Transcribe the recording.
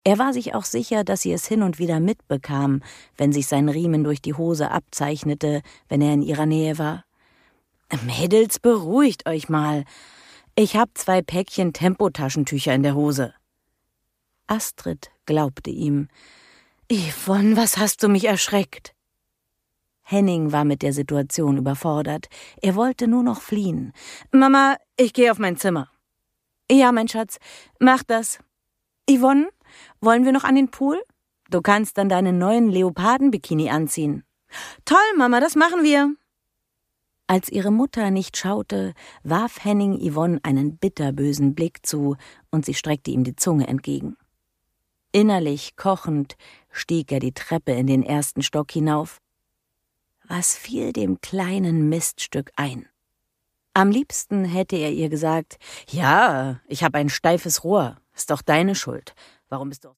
Er war sich auch sicher, dass sie es hin und wieder mitbekam, wenn sich sein Riemen durch die Hose abzeichnete, wenn er in ihrer Nähe war. »Mädels, beruhigt euch mal. Ich hab 2 Päckchen Tempotaschentücher in der Hose.« Astrid glaubte ihm. »Yvonne, was hast du mich erschreckt?« Henning war mit der Situation überfordert. Er wollte nur noch fliehen. »Mama, ich gehe auf mein Zimmer.« »Ja, mein Schatz, mach das. Yvonne, wollen wir noch an den Pool? Du kannst dann deinen neuen Leoparden-Bikini anziehen.« »Toll, Mama, das machen wir.« Als ihre Mutter nicht schaute, warf Henning Yvonne einen bitterbösen Blick zu und sie streckte ihm die Zunge entgegen. Innerlich kochend stieg er die Treppe in den 1. Stock hinauf. Was fiel dem kleinen Miststück ein? Am liebsten hätte er ihr gesagt, »Ja, ich habe ein steifes Rohr, ist doch deine Schuld. Warum bist du